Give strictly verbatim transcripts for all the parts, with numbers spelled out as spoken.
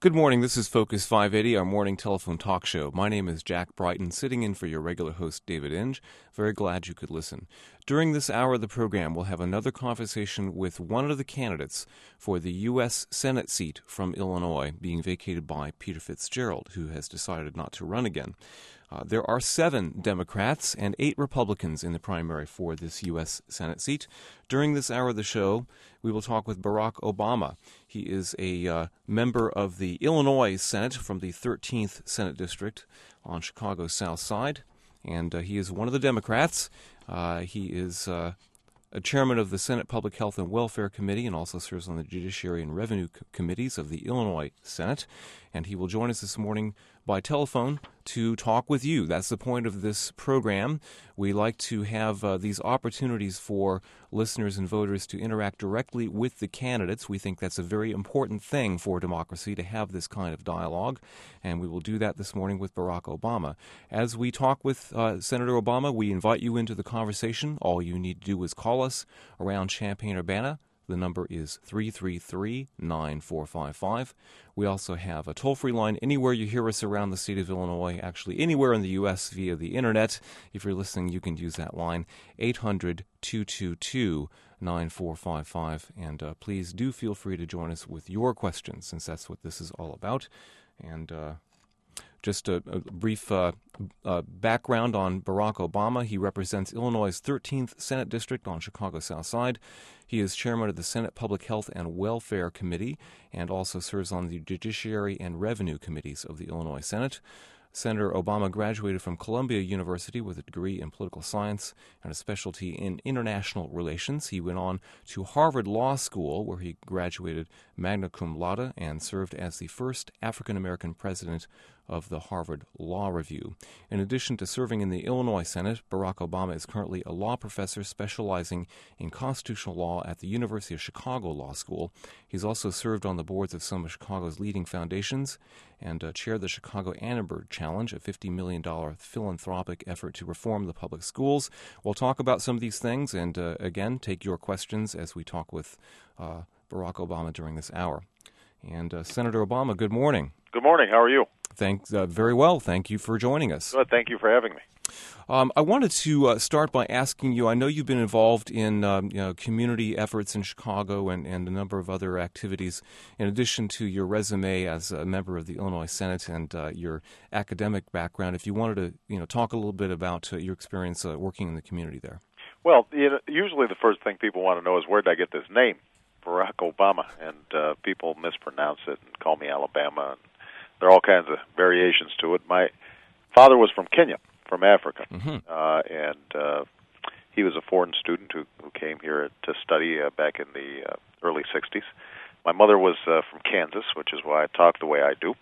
Good morning. This is Focus five eighty, our morning telephone talk show. My name is Jack Brighton, sitting in for your regular host, David Inge. Very glad you could listen. During this hour of the program, we'll have another conversation with one of the candidates for the U S Senate seat from Illinois, being vacated by Peter Fitzgerald, who has decided not to run again. Uh, there are seven Democrats and eight Republicans in the primary for this U S Senate seat. During this hour of the show, we will talk with Barack Obama. He is a uh, member of the Illinois Senate from the thirteenth Senate District on Chicago's South Side, and uh, he is one of the Democrats. Uh, he is uh, a chairman of the Senate Public Health and Welfare Committee and also serves on the Judiciary and Revenue C- Committees of the Illinois Senate. And he will join us this morning by telephone to talk with you. That's the point of this program. We like to have uh, these opportunities for listeners and voters to interact directly with the candidates. We think that's a very important thing for democracy, to have this kind of dialogue, and we will do that this morning with Barack Obama. As we talk with uh, Senator Obama, we invite you into the conversation. All you need to do is call us around Champaign-Urbana. The number is three three three, nine four five five. We also have a toll-free line anywhere you hear us around the state of Illinois, actually anywhere in the U S via the Internet. If you're listening, you can use that line, eight hundred, two two two, nine four five five. And uh, please do feel free to join us with your questions, since that's what this is all about. And uh, Just a, a brief uh, uh, background on Barack Obama. He represents Illinois' thirteenth Senate District on Chicago's South Side. He is chairman of the Senate Public Health and Welfare Committee and also serves on the Judiciary and Revenue Committees of the Illinois Senate. Senator Obama graduated from Columbia University with a degree in political science and a specialty in international relations. He went on to Harvard Law School, where he graduated magna cum laude and served as the first African-American president of the Harvard Law Review. In addition to serving in the Illinois Senate, Barack Obama is currently a law professor specializing in constitutional law at the University of Chicago Law School. He's also served on the boards of some of Chicago's leading foundations and uh, chaired the Chicago Annenberg Challenge, a fifty million dollars philanthropic effort to reform the public schools. We'll talk about some of these things and, uh, again, take your questions as we talk with uh, Barack Obama during this hour. And uh, Senator Obama, good morning. Good morning. How are you? Thanks, uh, very well. Thank you for joining us. Good. Thank you for having me. Um, I wanted to uh, start by asking you, I know you've been involved in um, you know, community efforts in Chicago and, and a number of other activities, in addition to your resume as a member of the Illinois Senate and uh, your academic background. If you wanted to you know, talk a little bit about uh, your experience uh, working in the community there. Well, you know, usually the first thing people want to know is, where did I get this name, Barack Obama? And uh, people mispronounce it and call me Alabama. And there are all kinds of variations to it. My father was from Kenya, from Africa, mm-hmm. uh, and uh, he was a foreign student who, who came here to study uh, back in the uh, early sixties. My mother was uh, from Kansas, which is why I talk the way I do.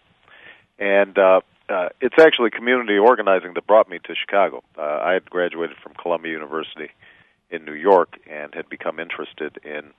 And uh, uh, it's actually community organizing that brought me to Chicago. Uh, I had graduated from Columbia University in New York and had become interested in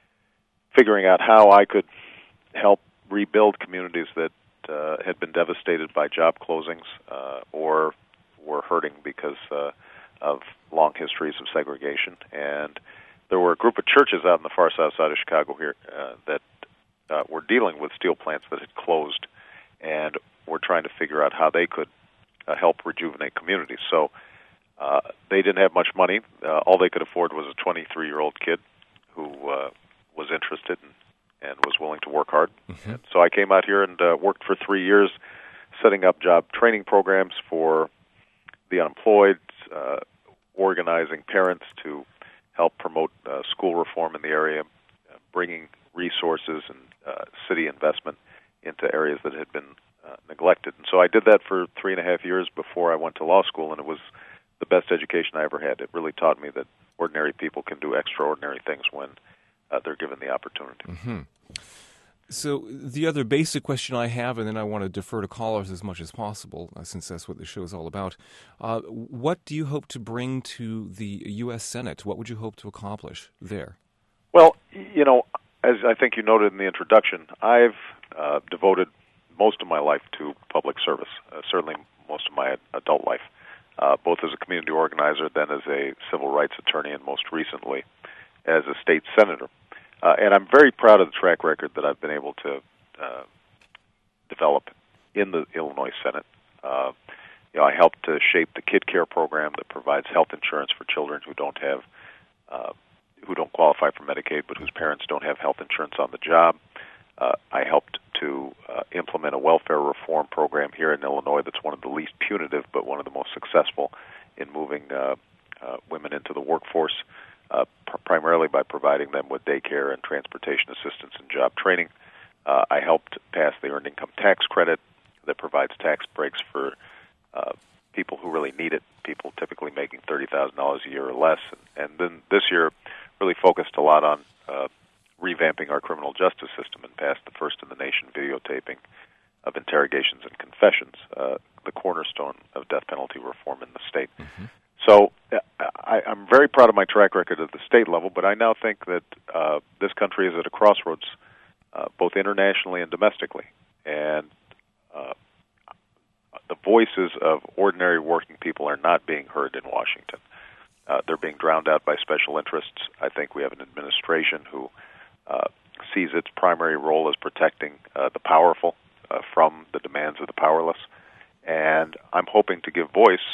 figuring out how I could help rebuild communities that uh, had been devastated by job closings uh, or were hurting because uh, of long histories of segregation. And there were a group of churches out in the far south side of Chicago here uh, that uh, were dealing with steel plants that had closed and were trying to figure out how they could uh, help rejuvenate communities. So uh, they didn't have much money. Uh, all they could afford was a twenty-three-year-old kid who uh, was interested and, and was willing to work hard. Mm-hmm. And so I came out here and uh, worked for three years setting up job training programs for the unemployed, uh, organizing parents to help promote uh, school reform in the area, uh, bringing resources and uh, city investment into areas that had been uh, neglected. And so I did that for three and a half years before I went to law school, and it was the best education I ever had. It really taught me that ordinary people can do extraordinary things when uh, they're given the opportunity. Mm-hmm. So the other basic question I have, and then I want to defer to callers as much as possible, uh, since that's what the show is all about. Uh, what do you hope to bring to the U S Senate? What would you hope to accomplish there? Well, you know, as I think you noted in the introduction, I've uh, devoted most of my life to public service, uh, certainly most of my adult life, uh, both as a community organizer, then as a civil rights attorney, and most recently as a state senator. Uh, and I'm very proud of the track record that I've been able to uh, develop in the Illinois Senate. Uh, you know, I helped to shape the Kid Care program that provides health insurance for children who don't have, uh, who don't qualify for Medicaid, but whose parents don't have health insurance on the job. Uh, I helped to uh, implement a welfare reform program here in Illinois that's one of the least punitive, but one of the most successful in moving uh, uh, women into the workforce, uh, pr- primarily by providing them with daycare and transportation assistance and job training. Uh, I helped pass the Earned Income Tax Credit that provides tax breaks for uh, people who really need it, people typically making thirty thousand dollars a year or less. And, and then this year really focused a lot on uh, revamping our criminal justice system and passed the first in the nation videotaping of interrogations and confessions, uh, the cornerstone of death penalty reform in the state. Mm-hmm. So I, I'm very proud of my track record at the state level, but I now think that uh, this country is at a crossroads, uh, both internationally and domestically. And uh, the voices of ordinary working people are not being heard in Washington. Uh, they're being drowned out by special interests. I think we have an administration who uh, sees its primary role as protecting uh, the powerful uh, from the demands of the powerless. And I'm hoping to give voice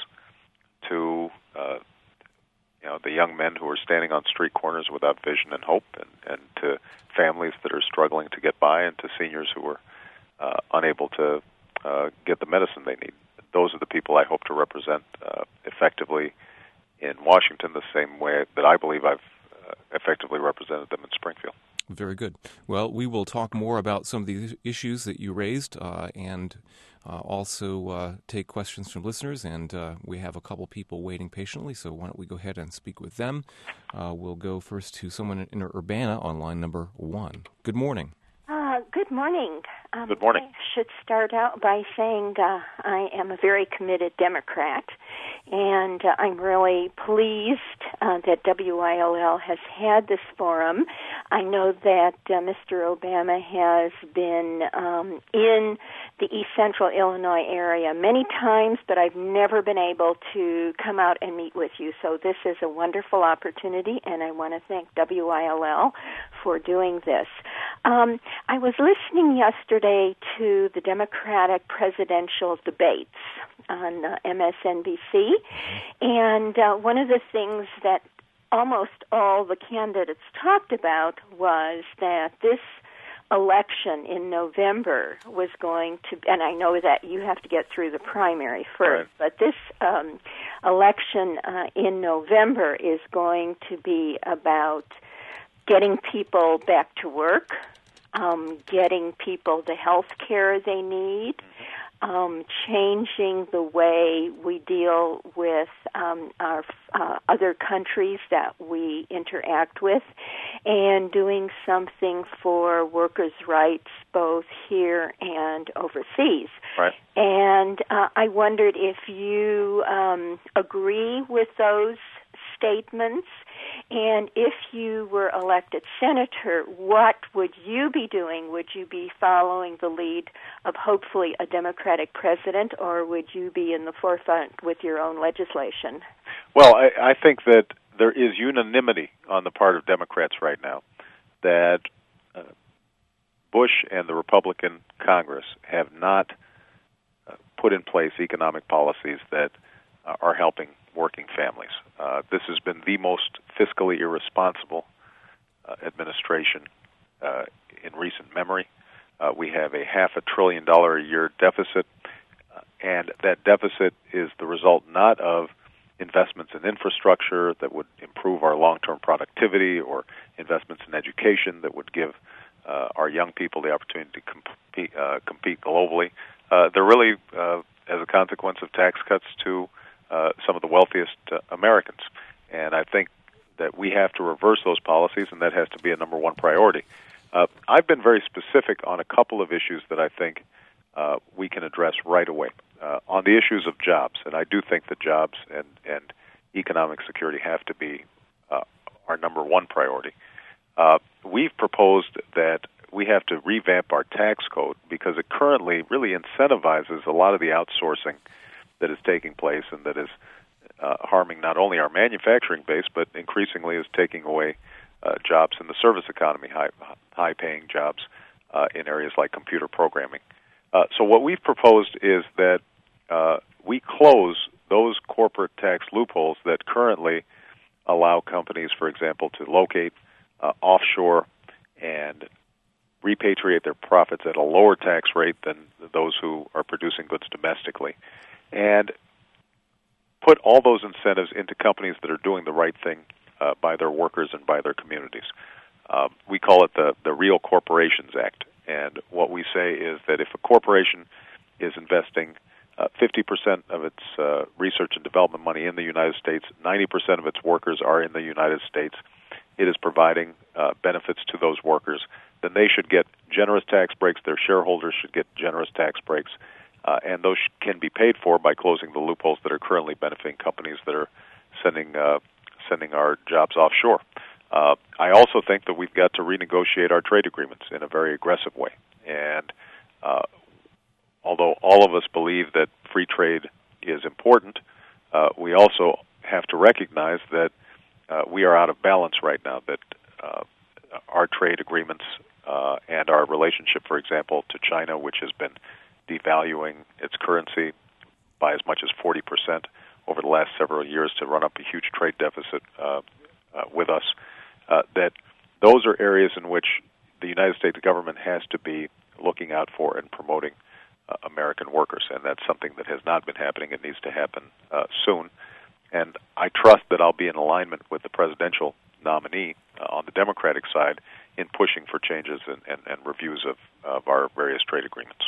to uh, you know, the young men who are standing on street corners without vision and hope, and, and to families that are struggling to get by, and to seniors who are uh, unable to uh, get the medicine they need. Those are the people I hope to represent uh, effectively in Washington, the same way that I believe I've uh, effectively represented them in Springfield. Very good. Well, we will talk more about some of the issues that you raised uh, and uh, also uh, take questions from listeners. And uh, we have a couple people waiting patiently, so why don't we go ahead and speak with them. Uh, we'll go first to someone in Urbana on line number one. Good morning. Uh, good morning. Um, good morning. I should start out by saying uh, I am a very committed Democrat, and uh, I'm really pleased uh, that W I L L has had this forum. I know that uh, Mister Obama has been um, in the East Central Illinois area many times, but I've never been able to come out and meet with you. So this is a wonderful opportunity, and I want to thank W I L L for doing this. Um, I was listening yesterday to the Democratic presidential debates on uh, M S N B C, and uh, one of the things that almost all the candidates talked about was that this election in November was going to, and I know that you have to get through the primary first, right. but this um, election uh, in November is going to be about getting people back to work, um, getting people the health care they need, um, changing the way we deal with um, our uh, other countries that we interact with, and doing something for workers' rights both here and overseas. Right. And uh, I wondered if you um, agree with those statements, and if you were elected senator, what would you be doing? Would you be following the lead of hopefully a Democratic president, or would you be in the forefront with your own legislation? Well, I, I think that there is unanimity on the part of Democrats right now that uh, Bush and the Republican Congress have not uh, put in place economic policies that uh, are helping working families. Uh, this has been the most fiscally irresponsible uh, administration uh, in recent memory. Uh, we have a half a trillion dollar a year deficit, uh, and that deficit is the result not of investments in infrastructure that would improve our long-term productivity, or investments in education that would give uh, our young people the opportunity to compete, uh, compete globally. Uh, they're really, uh, as a consequence of tax cuts to Uh, some of the wealthiest uh, Americans. And I think that we have to reverse those policies, and that has to be a number one priority. Uh, I've been very specific on a couple of issues that I think uh, we can address right away. Uh, on the issues of jobs, and I do think that jobs and, and economic security have to be uh, our number one priority. Uh, we've proposed that we have to revamp our tax code because it currently really incentivizes a lot of the outsourcing that is taking place, and that is uh, harming not only our manufacturing base, but increasingly is taking away uh, jobs in the service economy, high, high-paying jobs uh, in areas like computer programming. Uh, so what we've proposed is that uh, we close those corporate tax loopholes that currently allow companies, for example, to locate uh, offshore and repatriate their profits at a lower tax rate than those who are producing goods domestically, and put all those incentives into companies that are doing the right thing uh, by their workers and by their communities. Uh, we call it the, the Real Corporations Act. And what we say is that if a corporation is investing uh, fifty percent of its uh, research and development money in the United States, ninety percent of its workers are in the United States, it is providing uh, benefits to those workers, then they should get generous tax breaks, their shareholders should get generous tax breaks, uh, and those can be paid for by closing the loopholes that are currently benefiting companies that are sending uh, sending our jobs offshore. Uh, I also think that we've got to renegotiate our trade agreements in a very aggressive way. And uh, although all of us believe that free trade is important, uh, we also have to recognize that uh, we are out of balance right now, that uh, our trade agreements uh, and our relationship, for example, to China, which has been devaluing its currency by as much as forty percent over the last several years to run up a huge trade deficit uh, uh, with us, Uh, that those are areas in which the United States government has to be looking out for and promoting uh, American workers, and that's something that has not been happening. It needs to happen uh, soon, and I trust that I'll be in alignment with the presidential nominee uh, on the Democratic side in pushing for changes and, and, and reviews of, of our various trade agreements.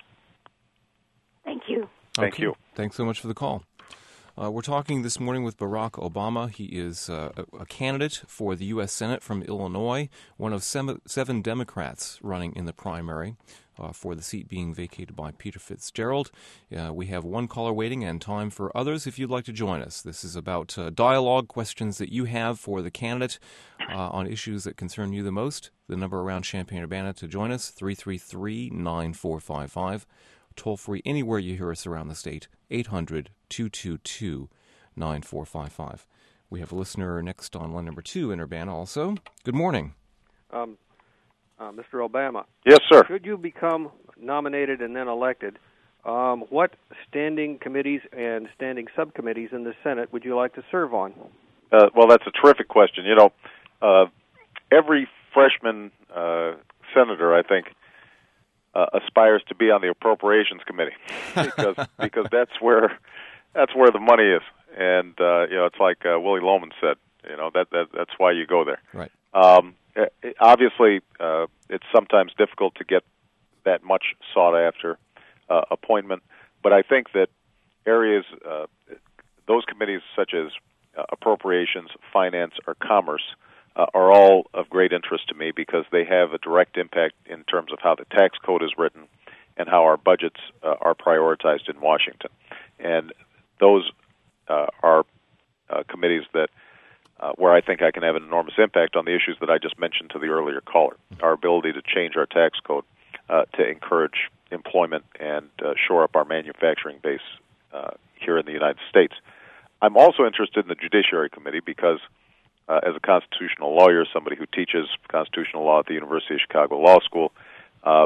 Thank you. Thank okay. you. Thanks so much for the call. Uh, we're talking this morning with Barack Obama. He is uh, a, a candidate for the U S Senate from Illinois, one of seven, seven Democrats running in the primary uh, for the seat being vacated by Peter Fitzgerald. Uh, we have one caller waiting and time for others if you'd like to join us. This is about uh, dialogue, questions that you have for the candidate uh, on issues that concern you the most. The number around Champaign-Urbana to join us, three three three, nine four five five. Toll free anywhere you hear us around the state, eight hundred, two two two, nine four five five. We have a listener next on line number two in Urbana also. Good morning. Um, uh, Mister Obama. Yes, sir. Should you become nominated and then elected, um, what standing committees and standing subcommittees in the Senate would you like to serve on? Uh, well, that's a terrific question. You know, uh, every freshman uh, senator, I think, Uh, aspires to be on the Appropriations Committee because because that's where that's where the money is, and uh, you know it's like uh, Willie Loman said, you know that, that that's why you go there. Right. Um, it, obviously, uh, it's sometimes difficult to get that much sought after uh, appointment, but I think that areas, uh, those committees such as uh, Appropriations, Finance, or Commerce, Uh, are all of great interest to me because they have a direct impact in terms of how the tax code is written and how our budgets uh, are prioritized in Washington. And those uh, are uh, committees that uh, where I think I can have an enormous impact on the issues that I just mentioned to the earlier caller, our ability to change our tax code uh, to encourage employment and uh, shore up our manufacturing base uh, here in the United States. I'm also interested in the Judiciary Committee because Uh, as a constitutional lawyer, somebody who teaches constitutional law at the University of Chicago Law School, uh,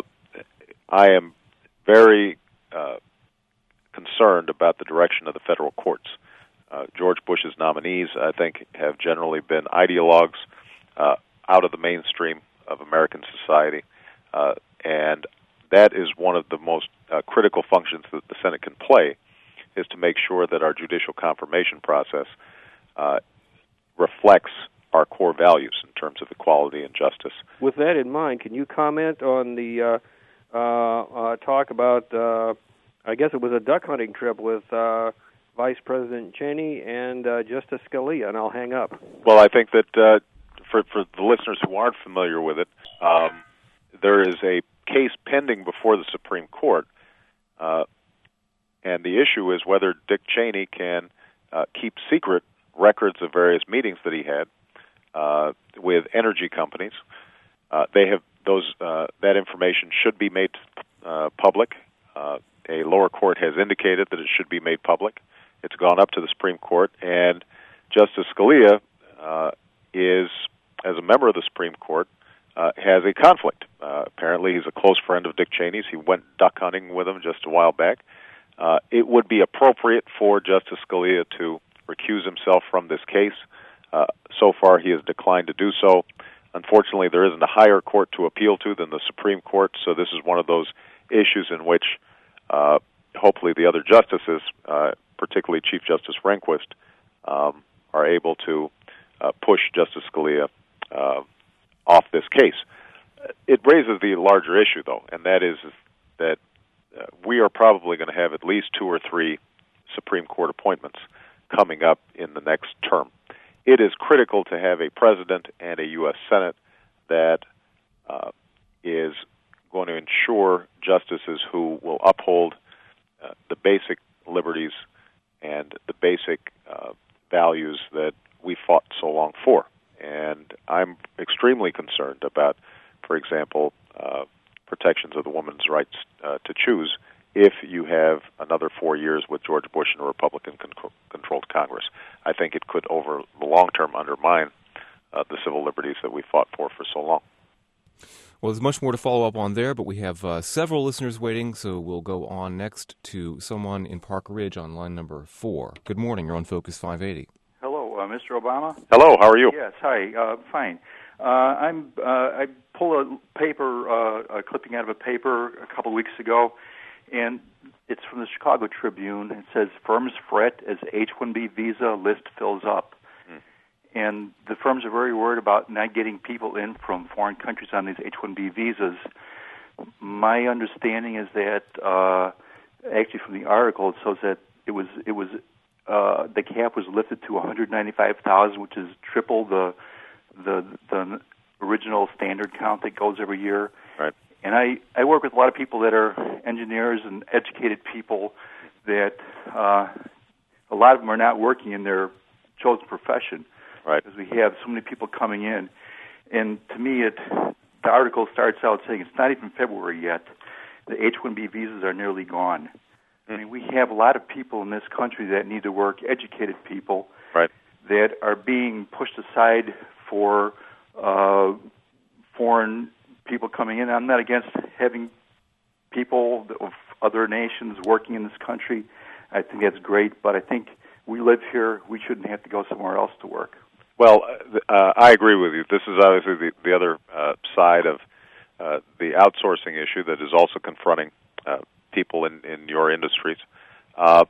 I am very uh, concerned about the direction of the federal courts. Uh, George Bush's nominees, I think, have generally been ideologues uh, out of the mainstream of American society, uh, and that is one of the most uh, critical functions that the Senate can play, is to make sure that our judicial confirmation process uh, reflects our core values in terms of equality and justice. With that in mind, can you comment on the uh, uh, uh, talk about, uh, I guess it was a duck hunting trip with uh, Vice President Cheney and uh, Justice Scalia, and I'll hang up. Well, I think that uh, for, for the listeners who aren't familiar with it, um, there is a case pending before the Supreme Court, uh, and the issue is whether Dick Cheney can uh, keep secret records of various meetings that he had uh, with energy companies. Uh, they have those uh, that information should be made uh, public. Uh, a lower court has indicated that it should be made public. It's gone up to the Supreme Court, and Justice Scalia uh, is, as a member of the Supreme Court, uh, has a conflict. Uh, apparently, he's a close friend of Dick Cheney's. He went duck hunting with him just a while back. Uh, it would be appropriate for Justice Scalia to recuse himself from this case. Uh, so far, he has declined to do so. Unfortunately, there isn't a higher court to appeal to than the Supreme Court, so this is one of those issues in which uh, hopefully the other justices, uh, particularly Chief Justice Rehnquist, um, are able to uh, push Justice Scalia uh, off this case. It raises the larger issue, though, and that is that uh, we are probably going to have at least two or three Supreme Court appointments coming up in the next term. It is critical to have a president and a U S Senate that uh, is going to ensure justices who will uphold uh, the basic liberties and the basic uh, values that we fought so long for. And I'm extremely concerned about, for example, uh, protections of the woman's rights uh, to choose if you have another four years with George Bush and a Republican-controlled Congress. I think it could, over the long term, undermine uh, the civil liberties that we fought for for so long. Well, there's much more to follow up on there, but we have uh, several listeners waiting, so we'll go on next to someone in Park Ridge on line number four. Good morning. You're on Focus five eighty. Hello, uh, Mister Obama. Hello. How are you? Yes. Hi. Uh, fine. Uh, I'm. Uh, I pulled a paper, uh, a clipping out of a paper a couple of weeks ago, and it's from the Chicago Tribune. It says, firms fret as H one B visa list fills up. Mm. And the firms are very worried about not getting people in from foreign countries on these H one B visas. My understanding is that, uh, actually from the article, it says that it was, it was uh, the cap was lifted to one hundred ninety-five thousand, which is triple the, the, the original standard count that goes every year. Right. And I, I work with a lot of people that are engineers and educated people that uh, a lot of them are not working in their chosen profession. Right. Because we have so many people coming in. And to me, it the article starts out saying it's not even February yet. The H one B visas are nearly gone. Mm. I mean, we have a lot of people in this country that need to work, educated people, right, that are being pushed aside for uh, foreign people coming in. I'm not against having people of other nations working in this country. I think that's great, but I think we live here. We shouldn't have to go somewhere else to work. Well, uh, I agree with you. This is obviously the, the other uh, side of uh, the outsourcing issue that is also confronting uh, people in, in your industries. Uh,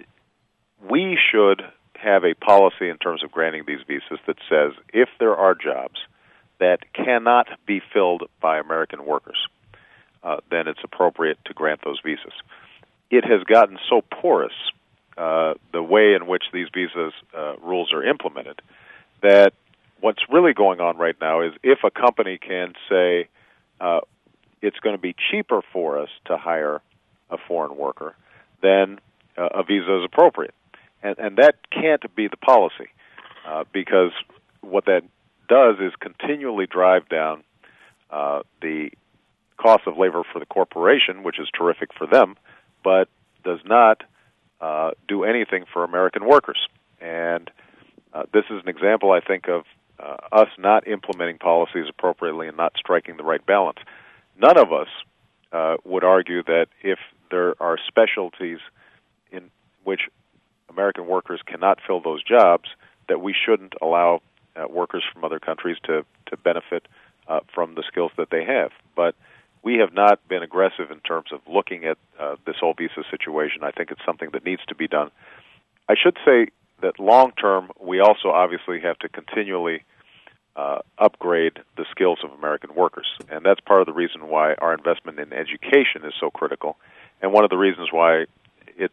we should have a policy in terms of granting these visas that says if there are jobs that cannot be filled by American workers, uh, then it's appropriate to grant those visas. It has gotten so porous, uh, the way in which these visas uh, rules are implemented, that what's really going on right now is if a company can say uh, it's going to be cheaper for us to hire a foreign worker, then uh, a visa is appropriate. And, and that can't be the policy, uh, because what that does is continually drive down uh, the cost of labor for the corporation, which is terrific for them, but does not uh, do anything for American workers. And uh, this is an example, I think, of uh, us not implementing policies appropriately and not striking the right balance. None of us uh, would argue that if there are specialties in which American workers cannot fill those jobs, that we shouldn't allow uh, workers from other countries to, to benefit uh, from the skills that they have. But we have not been aggressive in terms of looking at uh, this whole visa situation. I think it's something that needs to be done. I should say that long term, we also obviously have to continually uh, upgrade the skills of American workers. And that's part of the reason why our investment in education is so critical, and one of the reasons why it's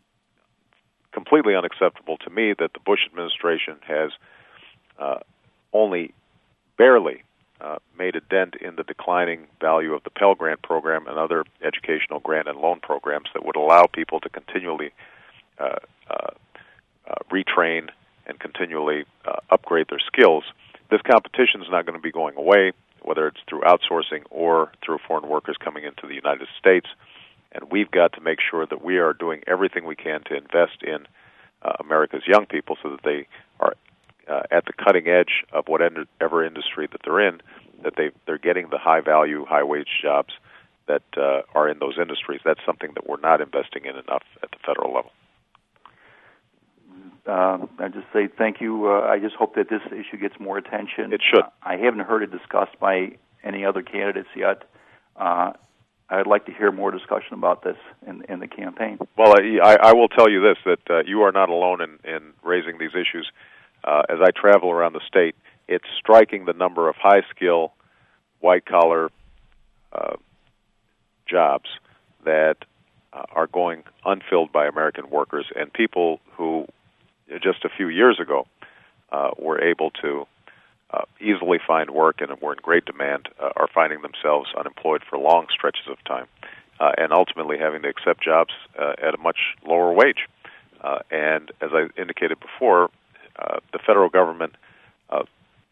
completely unacceptable to me that the Bush administration has uh, only barely uh, made a dent in the declining value of the Pell Grant program and other educational grant and loan programs that would allow people to continually uh, uh, uh, retrain and continually uh, upgrade their skills. This competition is not going to be going away, whether it's through outsourcing or through foreign workers coming into the United States. And we've got to make sure that we are doing everything we can to invest in uh, America's young people so that they are uh, at the cutting edge of whatever industry that they're in, that they they're getting the high value, high wage jobs that uh, are in those industries. That's something that we're not investing in enough at the federal level. Uh, I just say thank you. Uh, I just hope that this issue gets more attention. It should. Uh, I haven't heard it discussed by any other candidates yet. Uh, I'd like to hear more discussion about this in, in the campaign. Well, I, I will tell you this, that uh, you are not alone in, in raising these issues. Uh, as I travel around the state, it's striking the number of high-skill, white-collar uh, jobs that uh, are going unfilled by American workers, and people who just a few years ago uh, were able to uh, easily find work and were in great demand uh, are finding themselves unemployed for long stretches of time uh, and ultimately having to accept jobs uh, at a much lower wage. Uh, and as I indicated before, uh, the federal government uh,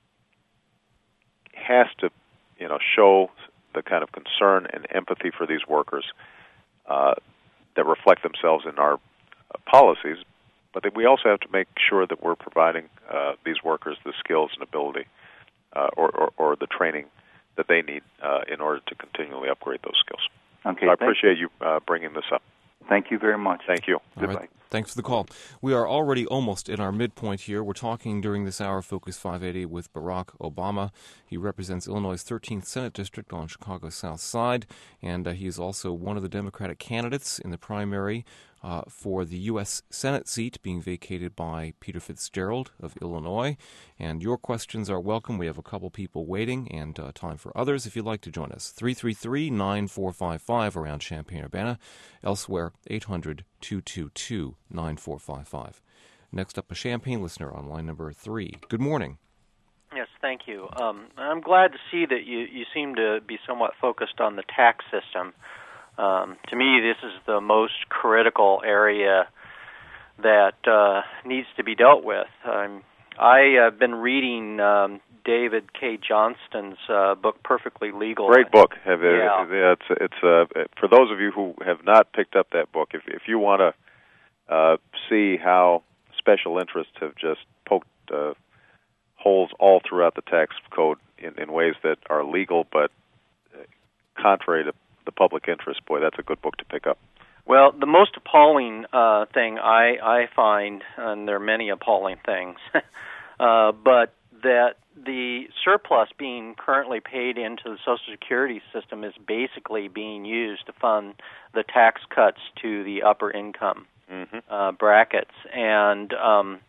has to, you know, show the kind of concern and empathy for these workers uh, that reflect themselves in our uh, policies, but that we also have to make sure that we're providing uh, these workers the skills and ability uh, or, or, or the training that they need uh, in order to continually upgrade those skills. Okay, so I appreciate you uh, bringing this up. Thank you very much. Thank you. All Goodbye. right. Thanks for the call. We are already almost in our midpoint here. We're talking during this hour, Focus five eighty, with Barack Obama. He represents Illinois' thirteenth Senate District on Chicago's South Side, and uh, he is also one of the Democratic candidates in the primary uh, for the U S Senate seat being vacated by Peter Fitzgerald of Illinois. And your questions are welcome. We have a couple people waiting and uh, time for others if you'd like to join us. three three three, nine four five five around Champaign-Urbana. Elsewhere, eight hundred, two two two, nine four five five. Next up, a Champaign listener on line number three. Good morning. Yes, thank you. Um, I'm glad to see that you, you seem to be somewhat focused on the tax system. Um, to me, this is the most critical area that uh, needs to be dealt with. Um, I have been reading um, David K. Johnston's uh, book, Perfectly Legal. Great book. Have it, Yeah. It's, it's uh, for those of you who have not picked up that book, if, if you want to uh, see how special interests have just poked uh, holes all throughout the tax code in, in ways that are legal but uh, contrary to the public interest, boy, that's a good book to pick up. Well, the most appalling uh, thing I, I find, and there are many appalling things, uh, but that the surplus being currently paid into the Social Security system is basically being used to fund the tax cuts to the upper income mm-hmm. uh, brackets. And um,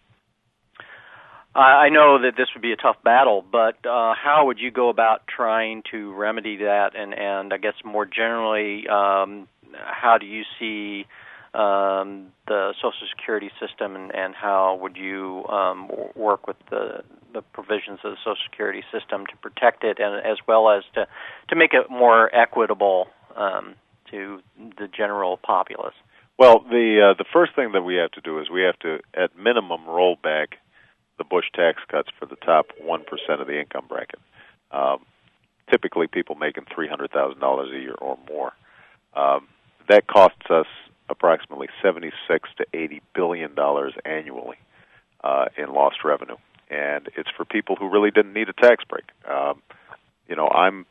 I know that this would be a tough battle, but uh, how would you go about trying to remedy that? And, and I guess more generally, um, how do you see um, the Social Security system, and, and how would you um, work with the, the provisions of the Social Security system to protect it, and as well as to, to make it more equitable um, to the general populace? Well, the uh, the first thing that we have to do is we have to, at minimum, roll back the Bush tax cuts for the top one percent of the income bracket. Um, typically, people making three hundred thousand dollars a year or more. Um, that costs us approximately seventy-six to eighty billion dollars annually uh, in lost revenue, and it's for people who really didn't need a tax break. Um, you know, I'm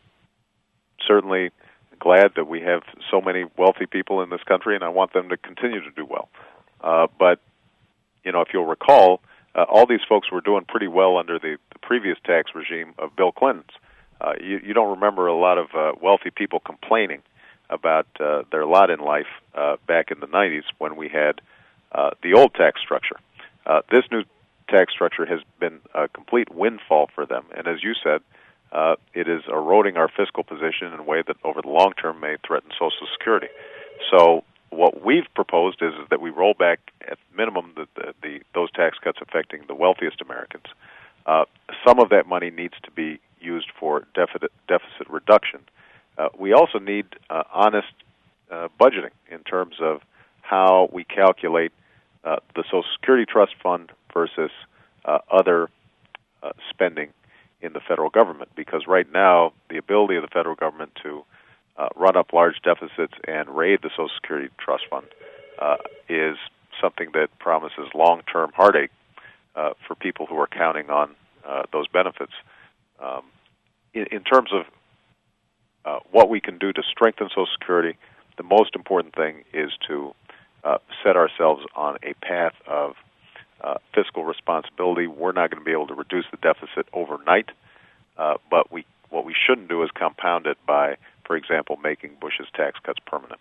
certainly glad that we have so many wealthy people in this country, and I want them to continue to do well. Uh, but you know, if you'll recall, uh, all these folks were doing pretty well under the, the previous tax regime of Bill Clinton's. Uh, you, you don't remember a lot of uh, wealthy people complaining about uh, their lot in life uh, back in the nineties when we had uh, the old tax structure. Uh, this new tax structure has been a complete windfall for them, and as you said, uh, it is eroding our fiscal position in a way that over the long term may threaten Social Security. So what we've proposed is, is that we roll back at minimum the, the, the those tax cuts affecting the wealthiest Americans. Uh, some of that money needs to be used for deficit, deficit reduction. Uh, we also need uh, honest uh, budgeting in terms of how we calculate uh, the Social Security Trust Fund versus uh, other uh, spending in the federal government, because right now the ability of the federal government to uh, run up large deficits and raid the Social Security Trust Fund uh, is something that promises long-term heartache uh, for people who are counting on uh, those benefits. Um, in, in terms of uh, what we can do to strengthen Social Security, the most important thing is to uh, set ourselves on a path of uh, fiscal responsibility. We're not going to be able to reduce the deficit overnight, uh, but we what we shouldn't do is compound it by, for example, making Bush's tax cuts permanent.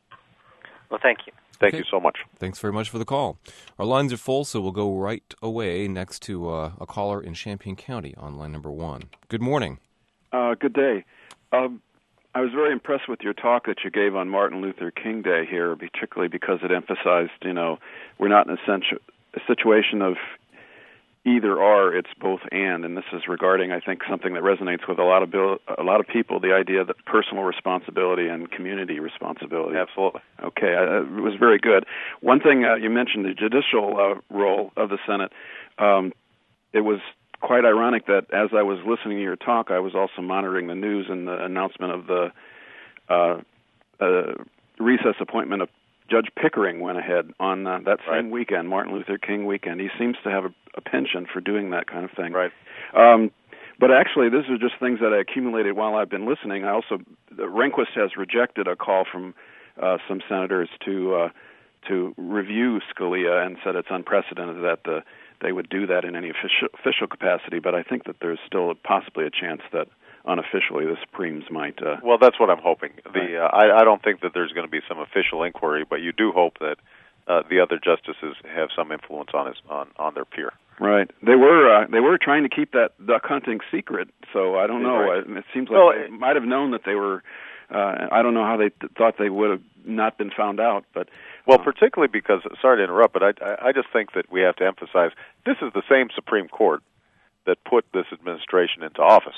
Well, thank you. Thank Okay. you so much. Thanks very much for the call. Our lines are full, so we'll go right away next to uh, a caller in Champaign County on line number one. Good morning. Uh, good day. Um, I was very impressed with your talk that you gave on Martin Luther King Day here, particularly because it emphasized, you know, we're not in a, situ- a situation of either or, it's both and, and this is regarding, I think, something that resonates with a lot of bil- a lot of people, the idea that personal responsibility and community responsibility. Absolutely. Okay, uh, it was very good. One thing uh, you mentioned, the judicial uh, role of the Senate. Um, it was quite ironic that as I was listening to your talk, I was also monitoring the news and the announcement of the uh, uh, recess appointment of Judge Pickering went ahead on uh, that same right. weekend, Martin Luther King weekend. He seems to have a, a penchant for doing that kind of thing. Right. Um, but actually, these are just things that I accumulated while I've been listening. I also, Rehnquist has rejected a call from uh, some senators to uh, to review Scalia and said it's unprecedented that the they would do that in any official, official capacity, but I think that there's still possibly a chance that unofficially the Supremes might... Uh, well, that's what I'm hoping. The right. uh, I, I don't think that there's going to be some official inquiry, but you do hope that uh, the other justices have some influence on his on, on their peer. Right. They were uh, they were trying to keep that duck hunting secret, so I don't know. Right. It seems like well, they might have known that they were... Uh, I don't know how they th- thought they would have not been found out, but... Well, particularly because, sorry to interrupt, but I, I just think that we have to emphasize this is the same Supreme Court that put this administration into office.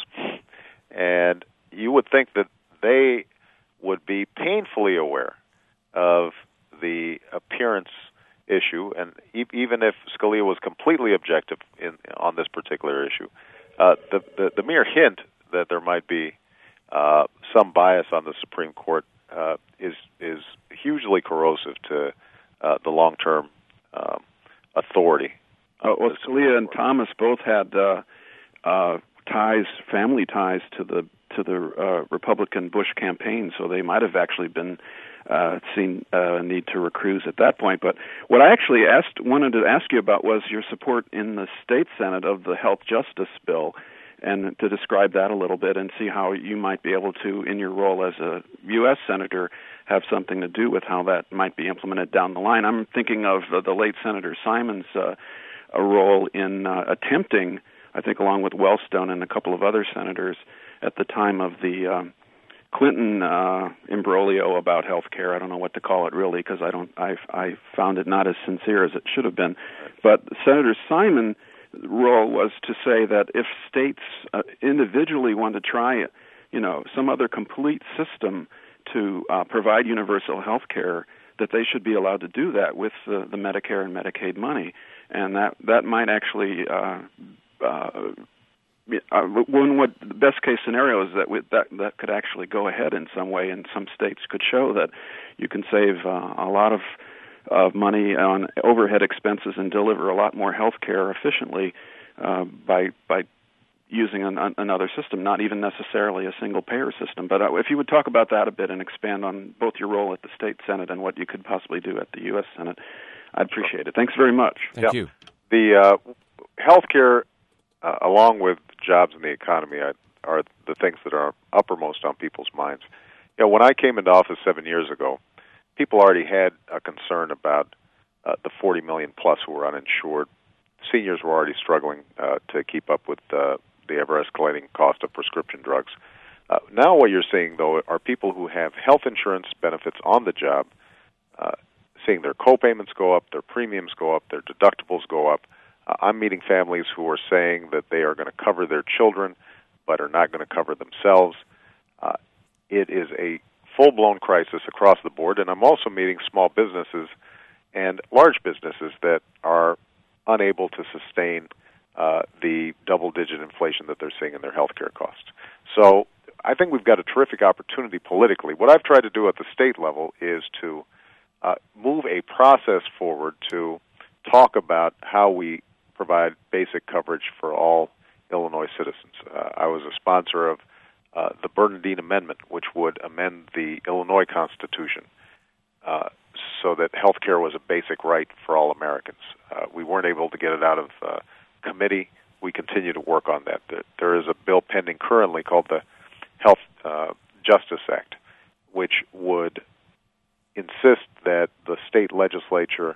And you would think that they would be painfully aware of the appearance issue, and e- even if Scalia was completely objective in, on this particular issue, uh, the, the, the mere hint that there might be uh, some bias on the Supreme Court uh, is is hugely corrosive to uh, the long-term um, authority. Uh, well, Scalia and Thomas both had uh, uh, ties, family ties to the to the uh, Republican Bush campaign, so they might have actually been uh, seen a uh, need to recruit at that point. But what I actually asked, wanted to ask you about was your support in the state Senate of the health justice bill, and to describe that a little bit and see how you might be able to, in your role as a U S senator, have something to do with how that might be implemented down the line. I'm thinking of uh, the late Senator Simon's uh, a role in uh, attempting, I think along with Wellstone and a couple of other senators at the time of the um, Clinton uh, imbroglio about health care. I don't know what to call it really, because I don't. I I found it not as sincere as it should have been. But Senator Simon role was to say that if states uh, individually want to try, you know, some other complete system to uh, provide universal health care, that they should be allowed to do that with the, the Medicare and Medicaid money, and that that might actually. Uh, uh, uh, one what the best case scenario is that we, that that could actually go ahead in some way, and some states could show that you can save uh, a lot of. of money on overhead expenses and deliver a lot more health care efficiently uh, by by using an, an, another system, not even necessarily a single-payer system. But uh, if you would talk about that a bit and expand on both your role at the state Senate and what you could possibly do at the U S Senate, I'd appreciate it. Thanks very much. Thank yeah. you. The uh, health care, uh, along with jobs in the economy, are, are the things that are uppermost on people's minds. You know, when I came into office seven years ago, people already had a concern about uh, the forty million plus who were uninsured. Seniors were already struggling uh, to keep up with uh, the ever-escalating cost of prescription drugs. Uh, now what you're seeing, though, are people who have health insurance benefits on the job, uh, seeing their co-payments go up, their premiums go up, their deductibles go up. Uh, I'm meeting families who are saying that they are going to cover their children but are not going to cover themselves. Uh, it is a full-blown crisis across the board, and I'm also meeting small businesses and large businesses that are unable to sustain uh, the double-digit inflation that they're seeing in their healthcare costs. So I think we've got a terrific opportunity politically. What I've tried to do at the state level is to uh, move a process forward to talk about how we provide basic coverage for all Illinois citizens. Uh, I was a sponsor of uh, the Bernardine Amendment, which would amend the Illinois Constitution uh, so that health care was a basic right for all Americans. Uh, we weren't able to get it out of uh, committee. We continue to work on that. There is a bill pending currently called the Health uh, Justice Act, which would insist that the state legislature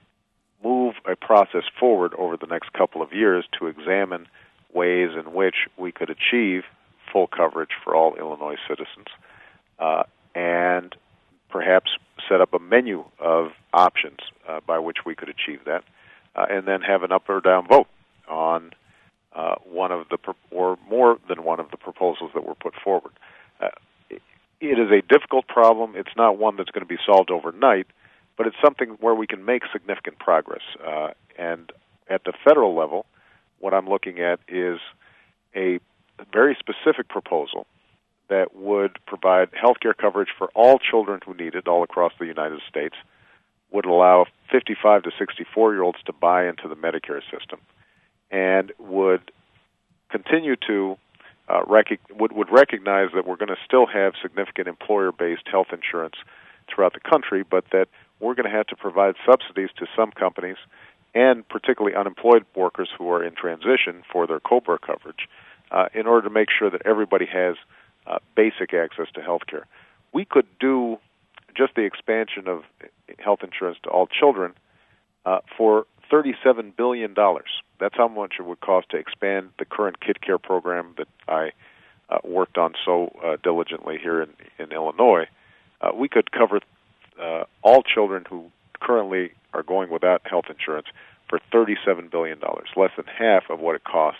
move a process forward over the next couple of years to examine ways in which we could achieve full coverage for all Illinois citizens, uh, and perhaps set up a menu of options uh, by which we could achieve that, uh, and then have an up or down vote on uh, one of the, pro- or more than one of the proposals that were put forward. Uh, it is a difficult problem. It's not one that's going to be solved overnight, but it's something where we can make significant progress. Uh, and at the federal level, what I'm looking at is a very specific proposal that would provide health care coverage for all children who need it all across the United States, would allow fifty-five to sixty-four-year-olds to buy into the Medicare system, and would continue to uh, rec- would, would recognize that we're going to still have significant employer-based health insurance throughout the country, but that we're going to have to provide subsidies to some companies and particularly unemployed workers who are in transition for their COBRA coverage uh, in order to make sure that everybody has uh, basic access to health care. We could do just the expansion of health insurance to all children uh, for thirty-seven billion dollars. That's how much it would cost to expand the current Kid Care program that I uh, worked on so uh, diligently here in, in Illinois. Uh, we could cover uh, all children who currently are going without health insurance for thirty-seven billion dollars, less than half of what it costs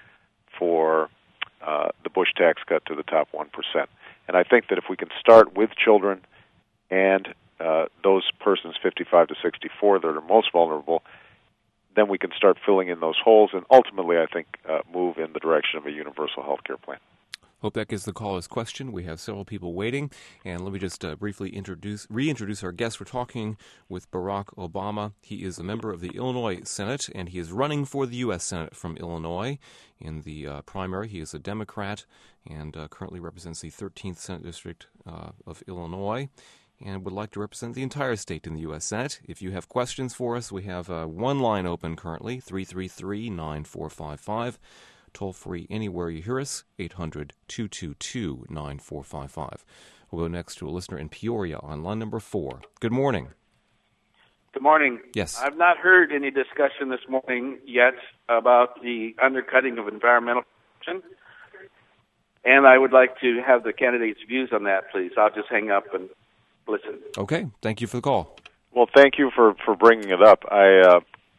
for uh, the Bush tax cut to the top one percent. And I think that if we can start with children and uh, those persons fifty-five to sixty-four that are most vulnerable, then we can start filling in those holes and ultimately, I think, uh, move in the direction of a universal health care plan. Hope that gets the caller's question. We have several people waiting, and let me just uh, briefly introduce, reintroduce our guest. We're talking with Barack Obama. He is a member of the Illinois Senate, and he is running for the U S Senate from Illinois. In the uh, primary, he is a Democrat and uh, currently represents the thirteenth Senate District uh, of Illinois, and would like to represent the entire state in the U S Senate. If you have questions for us, we have uh, one line open currently, three three three, nine four five five. Toll-free anywhere you hear us, eight hundred, two two two, nine four five five. We'll go next to a listener in Peoria on line number four. Good morning. Good morning. Yes. I've not heard any discussion this morning yet about the undercutting of environmental protection, and I would like to have the candidates' views on that, please. I'll just hang up and listen. Okay. Thank you for the call. Well, thank you for, for bringing it up. I... Uh,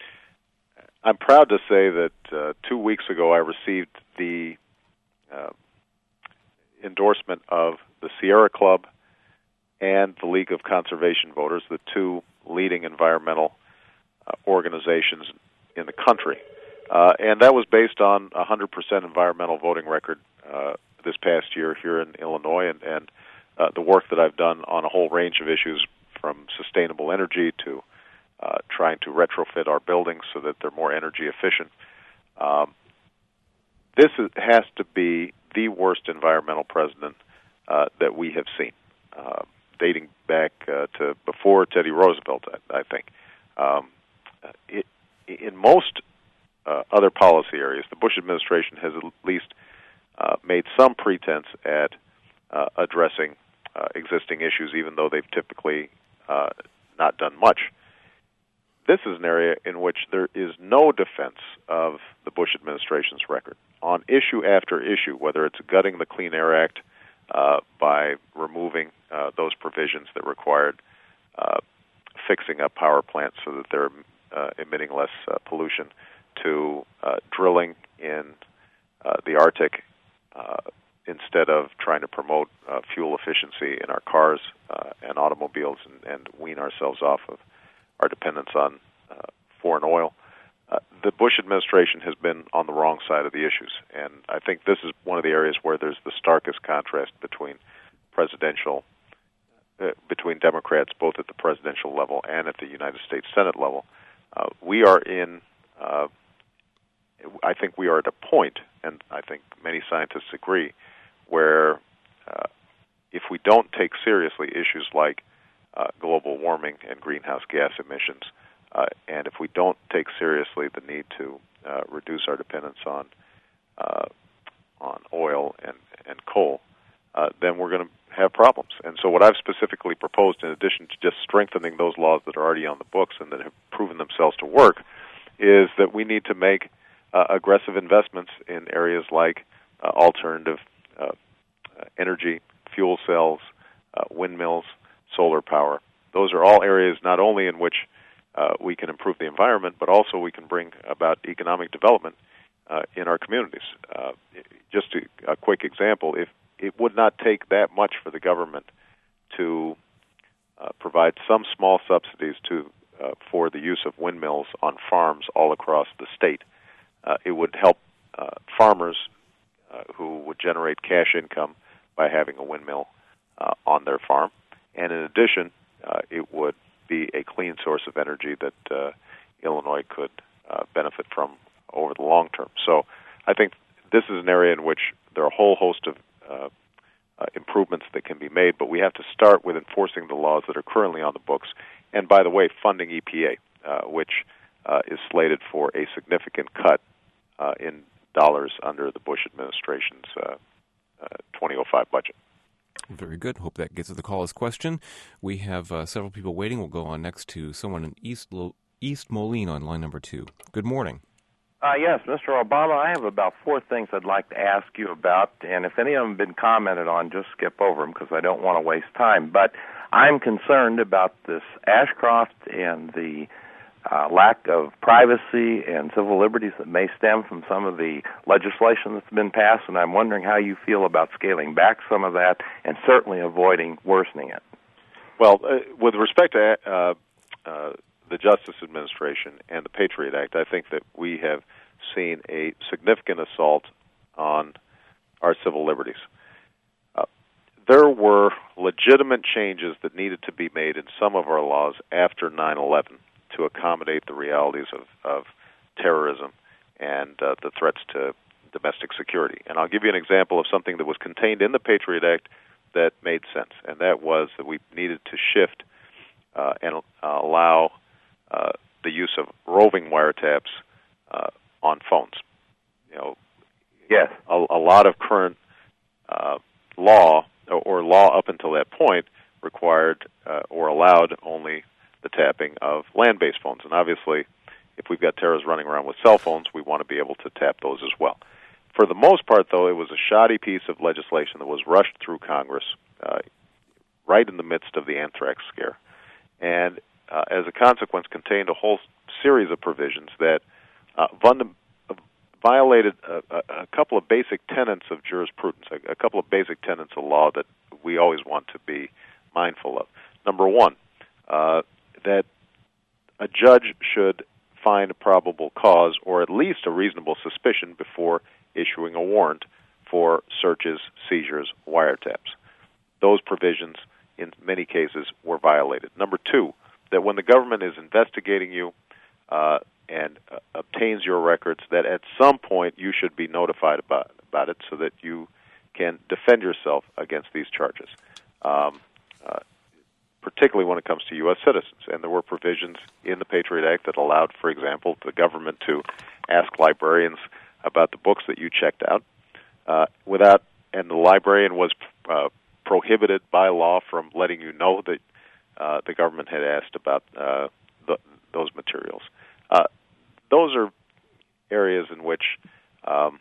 I'm proud to say that uh, two weeks ago I received the uh, endorsement of the Sierra Club and the League of Conservation Voters, the two leading environmental uh, organizations in the country. Uh, and that was based on a one hundred percent environmental voting record uh, this past year here in Illinois, and, and uh, the work that I've done on a whole range of issues from sustainable energy to Uh, trying to retrofit our buildings so that they're more energy efficient. Um, this is, has to be the worst environmental president uh, that we have seen, uh, dating back uh, to before Teddy Roosevelt, I, I think. Um, it, in most uh, other policy areas, the Bush administration has at least uh, made some pretense at uh, addressing uh, existing issues, even though they've typically uh, not done much. This is an area in which there is no defense of the Bush administration's record on issue after issue, whether it's gutting the Clean Air Act uh, by removing uh, those provisions that required uh, fixing up power plants so that they're uh, emitting less uh, pollution, to uh, drilling in uh, the Arctic uh, instead of trying to promote uh, fuel efficiency in our cars uh, and automobiles and, and wean ourselves off of our dependence on uh, foreign oil. Uh, the Bush administration has been on the wrong side of the issues, and I think this is one of the areas where there's the starkest contrast between presidential, uh, between Democrats both at the presidential level and at the United States Senate level. Uh, we are in uh, I think we are at a point, and I think many scientists agree, where uh, if we don't take seriously issues like uh, global warming and greenhouse gas emissions, uh, and if we don't take seriously the need to uh, reduce our dependence on uh, on oil and, and coal, uh, then we're going to have problems. And so what I've specifically proposed, in addition to just strengthening those laws that are already on the books and that have proven themselves to work, is that we need to make uh, aggressive investments in areas like uh, alternative uh, energy, fuel cells, uh, windmills, solar power. Those are all areas not only in which uh, we can improve the environment, but also we can bring about economic development uh, in our communities. Uh, just a, a quick example, if it would not take that much for the government to uh, provide some small subsidies to uh, for the use of windmills on farms all across the state. Uh, it would help uh, farmers uh, who would generate cash income by having a windmill uh, on their farm. And in addition, uh, it would be a clean source of energy that uh, Illinois could uh, benefit from over the long term. So I think this is an area in which there are a whole host of uh, uh, improvements that can be made, but we have to start with enforcing the laws that are currently on the books. And by the way, funding E P A, uh, which uh, is slated for a significant cut uh, in dollars under the Bush administration's uh, uh, twenty oh five budget. Very good. Hope that gets to the caller's question. We have uh, several people waiting. We'll go on next to someone in East Lo- East Moline on line number two. Good morning. Uh, yes, Mister Obama, I have about four things I'd like to ask you about, and if any of them have been commented on, just skip over them because I don't want to waste time. But I'm concerned about this Ashcroft and the uh, lack of privacy and civil liberties that may stem from some of the legislation that's been passed, and I'm wondering how you feel about scaling back some of that and certainly avoiding worsening it. Well, uh, with respect to uh, uh, the Justice Administration and the Patriot Act, I think that we have seen a significant assault on our civil liberties. Uh, there were legitimate changes that needed to be made in some of our laws after nine eleven to accommodate the realities of, of terrorism and uh, the threats to domestic security. And I'll give you an example of something that was contained in the Patriot Act that made sense, and that was that we needed to shift uh, and uh, allow uh, the use of roving wiretaps uh, on phones. You know, yes, a, a lot of current uh, law or, or law up until that point required uh, or allowed only the tapping of land-based phones. And obviously, if we've got terrorists running around with cell phones, we want to be able to tap those as well. For the most part, though, it was a shoddy piece of legislation that was rushed through Congress uh, right in the midst of the anthrax scare, and uh, as a consequence contained a whole series of provisions that uh, vund- violated a, a, a couple of basic tenets of jurisprudence, a, a couple of basic tenets of law that we always want to be mindful of. Number one, uh, that a judge should find a probable cause or at least a reasonable suspicion before issuing a warrant for searches, seizures, wiretaps. Those provisions, in many cases, were violated. Number two, that when the government is investigating you uh, and uh, obtains your records, that at some point you should be notified about, about it so that you can defend yourself against these charges, um, uh, particularly when it comes to U S citizens. And there were provisions in the Patriot Act that allowed, for example, the government to ask librarians about the books that you checked out, uh, without, and the librarian was uh, prohibited by law from letting you know that uh, the government had asked about uh, the, those materials. Uh, those are areas in which um,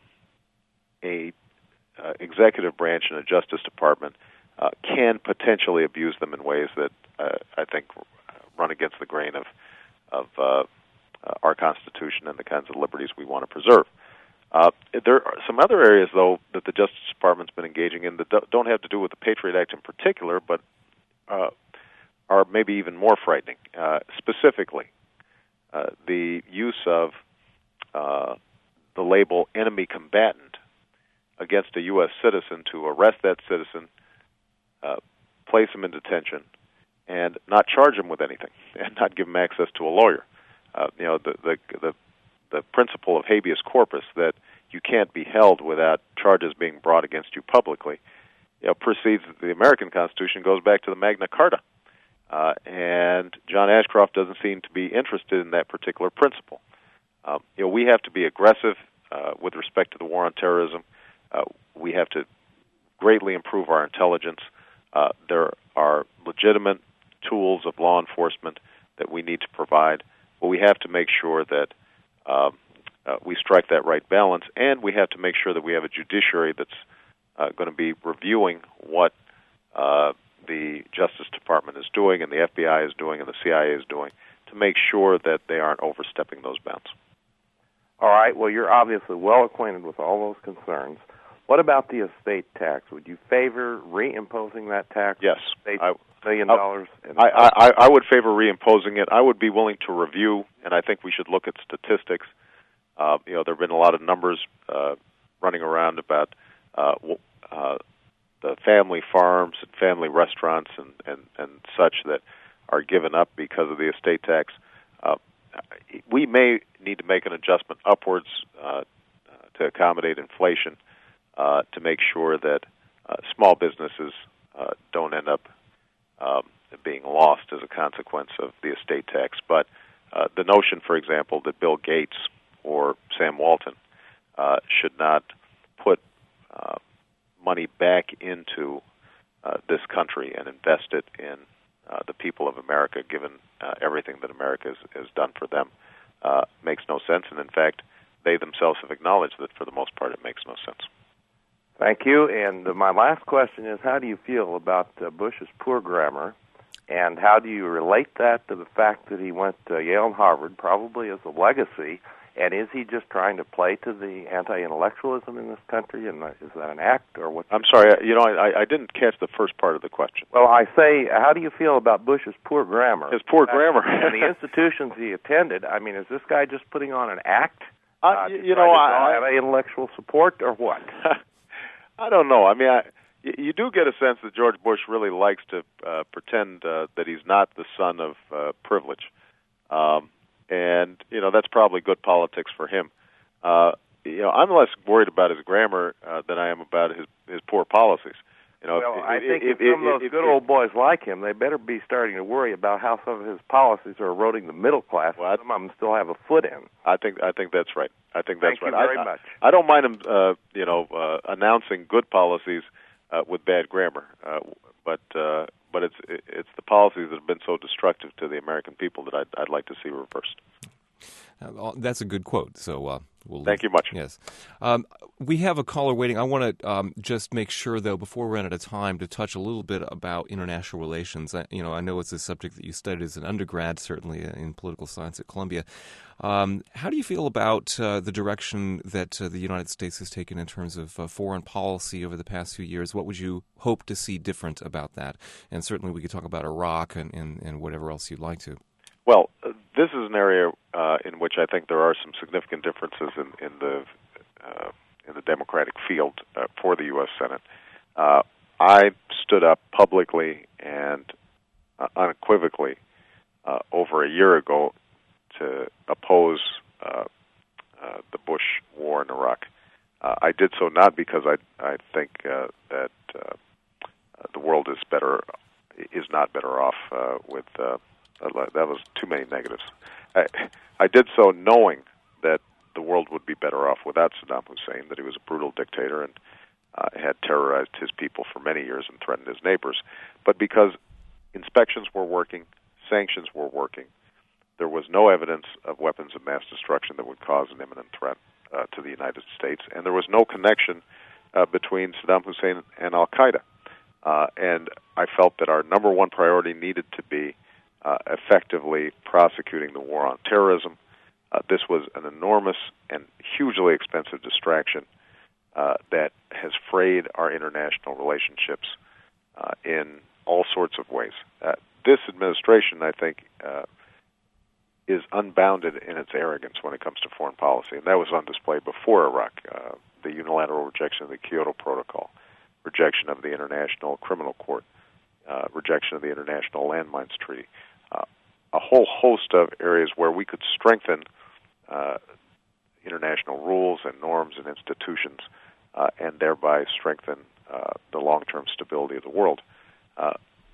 a uh, executive branch and a Justice Department uh, can potentially abuse them in ways that uh, I think run against the grain of of uh, uh, our Constitution and the kinds of liberties we want to preserve. Uh, there are some other areas, though, that the Justice Department's been engaging in that don't have to do with the Patriot Act in particular, but uh, are maybe even more frightening. Uh, specifically, uh, the use of uh, the label enemy combatant against a U S citizen to arrest that citizen, uh, place him in detention, and not charge him with anything, and not give him access to a lawyer. Uh, you know, the, the the the principle of habeas corpus, that you can't be held without charges being brought against you publicly, you know, precedes the American Constitution, goes back to the Magna Carta. Uh, and John Ashcroft doesn't seem to be interested in that particular principle. Um, you know, we have to be aggressive uh, with respect to the war on terrorism. Uh, we have to greatly improve our intelligence. Uh, there are legitimate tools of law enforcement that we need to provide, but we have to make sure that uh, uh, we strike that right balance, and we have to make sure that we have a judiciary that's uh, going to be reviewing what uh, the Justice Department is doing and the F B I is doing and the C I A is doing to make sure that they aren't overstepping those bounds. All right. Well, you're obviously well acquainted with all those concerns. What about the estate tax? Would you favor reimposing that tax? Yes. I, million dollars? I, I, I would favor reimposing it. I would be willing to review, and I think we should look at statistics. Uh, you know, there have been a lot of numbers uh, running around about uh, uh, the family farms and family restaurants and, and, and such that are given up because of the estate tax. Uh, we may need to make an adjustment upwards uh, to accommodate inflation uh, to make sure that uh, small businesses uh, don't end up um, being lost as a consequence of the estate tax. But uh, the notion, for example, that Bill Gates or Sam Walton uh, should not put uh, money back into uh, this country and invest it in uh, the people of America, given uh, everything that America has, has done for them, uh, makes no sense. And in fact, they themselves have acknowledged that for the most part it makes no sense. Thank you. And uh, my last question is, how do you feel about uh, Bush's poor grammar, and how do you relate that to the fact that he went to Yale and Harvard, probably as a legacy? And is he just trying to play to the anti-intellectualism in this country, and is that an act, or what? I'm sorry, you know, I, I didn't catch the first part of the question. Well, I say, how do you feel about Bush's poor grammar? His poor grammar. And the institutions he attended. I mean, is this guy just putting on an act? Uh, uh, you, you know, I have intellectual support, or what? I don't know. I mean, I, you do get a sense that George Bush really likes to uh, pretend uh, that he's not the son of uh, privilege. Um, and, you know, that's probably good politics for him. Uh, you know, I'm less worried about his grammar uh, than I am about his, his poor policies. You know, well, if, I if, think if, if some if, of those if, good if, old boys like him, they better be starting to worry about how some of his policies are eroding the middle class. Well, some of them still have a foot in. I think I think that's right. I think that's Thank right. you very I, much. I, I don't mind him, uh, you know, uh, announcing good policies uh, with bad grammar, uh, but uh, but it's it's the policies that have been so destructive to the American people that I'd, I'd like to see reversed. Uh, that's a good quote. So uh, we'll thank you much. Yes, um, we have a caller waiting. I want to um, just make sure, though, before we run out of time, to touch a little bit about international relations. I, you know, I know it's a subject that you studied as an undergrad, certainly in political science at Columbia. Um, how do you feel about uh, the direction that uh, the United States has taken in terms of uh, foreign policy over the past few years? What would you hope to see different about that? And certainly, we could talk about Iraq and, and, and whatever else you'd like to. Well, uh, this is an area uh, in which I think there are some significant differences in, in the uh, in the Democratic field uh, for the U S Senate. Uh, I stood up publicly and uh, unequivocally uh, over a year ago to oppose uh, uh, the Bush war in Iraq. Uh, I did so not because I I think uh, that uh, the world is better is not better off uh, with. Uh, That was too many negatives. I, I did so knowing that the world would be better off without Saddam Hussein, that he was a brutal dictator and uh, had terrorized his people for many years and threatened his neighbors. But because inspections were working, sanctions were working, there was no evidence of weapons of mass destruction that would cause an imminent threat uh, to the United States, and there was no connection uh, between Saddam Hussein and Al-Qaeda. Uh, and I felt that our number one priority needed to be Uh, effectively prosecuting the war on terrorism. Uh, this was an enormous and hugely expensive distraction uh, that has frayed our international relationships uh, in all sorts of ways. Uh, this administration, I think, uh, is unbounded in its arrogance when it comes to foreign policy, and that was on display before Iraq. Uh, the unilateral rejection of the Kyoto Protocol, rejection of the International Criminal Court, uh, rejection of the International Landmines Treaty. Uh, a whole host of areas where we could strengthen uh, international rules and norms and institutions, uh, and thereby strengthen uh, the long-term stability of the world. Uh,